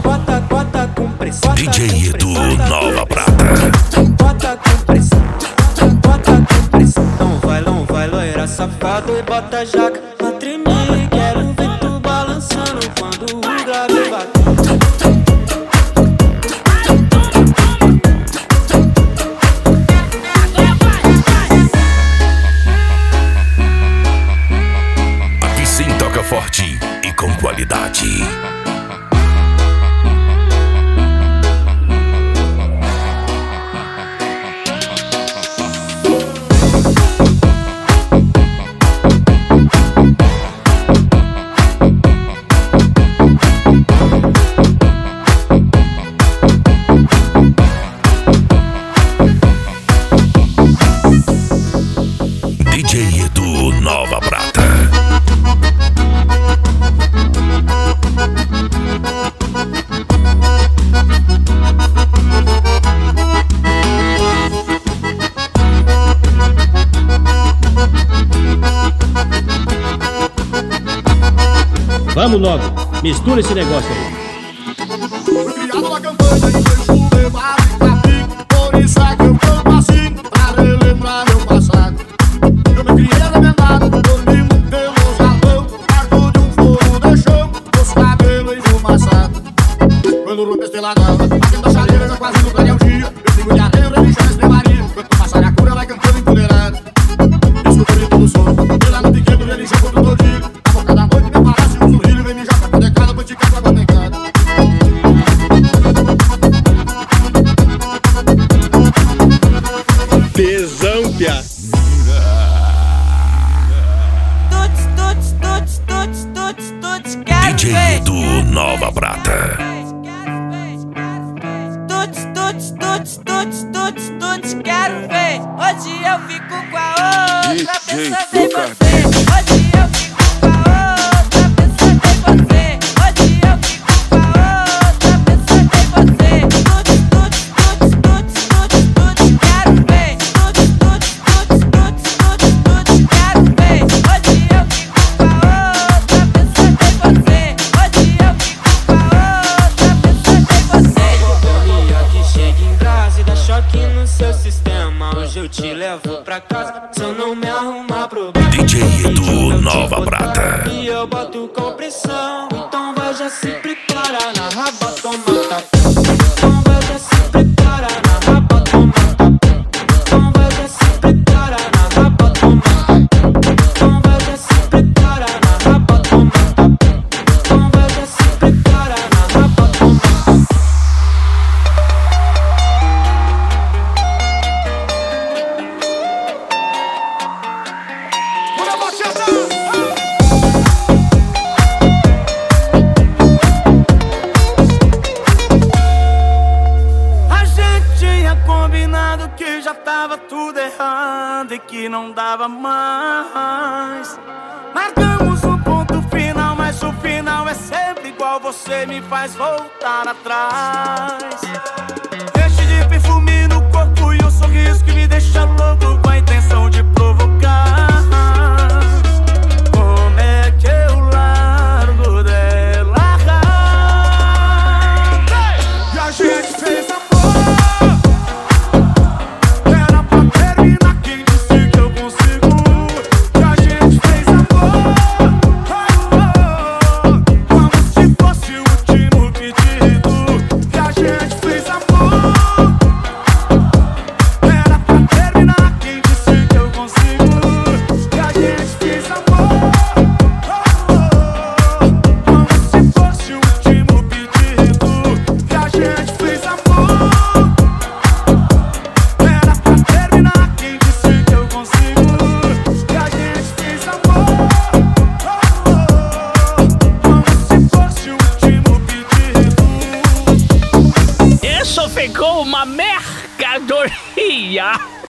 Bota com pressão. DJ Edu, Nova Prata. Bota com pressão. Bota com pressão. Não vai, loira safado e bota a jaca pra tremer. Quero ver tu balançando quando o grave bater. Aqui sim toca forte e com qualidade. DJ Edu, Nova Prata. Vamos logo, mistura esse negócio aí. Fui criado na campanha e vejo levado em caminho. Por isso é que eu canto assim, pra relembrar meu passado. Eu me criei remendado, dormindo pelo salão, perto de um fogo de chão, os cabelos enfumaçados. Quando o roupa estelagava, batendo a chaleira, já quase no clarear o dia. Eu sigo de areia, religião, estrebaria. Quanto passar a cura, vai cantando empoleirado. Descobri todo o som, pela noite que do religião contra o todinho. A boca da noite me parece um sorrilho, vem mijar pra poder cada botica com água pegada. Tesão, pia. Tuts, quero DJ ver. Edu, Nova Prata. Tuts, quero ver. Hoje eu fico com a outra, DJ pensando em Tuca. você. Hoje eu fico com a outra, pensando em você. Hoje eu fico com a outra, pensando em você. Tuts, quero ver. Tuts, quero ver. Hoje eu fico com a outra, pensando em você. Hoje eu fico com a outra, pensando em você. Companhia que chega em brasa e dá choque no seu sistema. Hoje eu te levo pra casa se eu não me arrumar problema. DJ Edu, Nova Prata. E eu boto com pressão, então vai já se prepara na raba, toma tapa. Então vai já se prepara na raba, toma tapa. Então vai já se prepara na raba, toma tapa. Então vai já se prepara na raba, toma tapa. Então vai já se prepara na raba, toma tapa. Bora, Macheta! A gente tinha combinado que já tava tudo errado e que não dava mais. Marcamos um ponto final, mas o final é sempre igual. Você me faz voltar atrás. Enche de perfume no corpo e um sorriso que me deixa louco, com a intenção de provocar. Como é que eu largo dela? E a gente fez amor. Era pra terminar, quem disse que eu consigo? E a gente fez amor. Como se fosse o último pedido. E a gente fez amor. Era pra terminar, quem disse que eu consigo? E a gente fez amor. Como se fosse o último pedido. E a gente fez amor. Era pra terminar, quem disse que eu consigo? E a gente fez amor. Como se fosse o último pedido. Isso ficou uma mercadoria.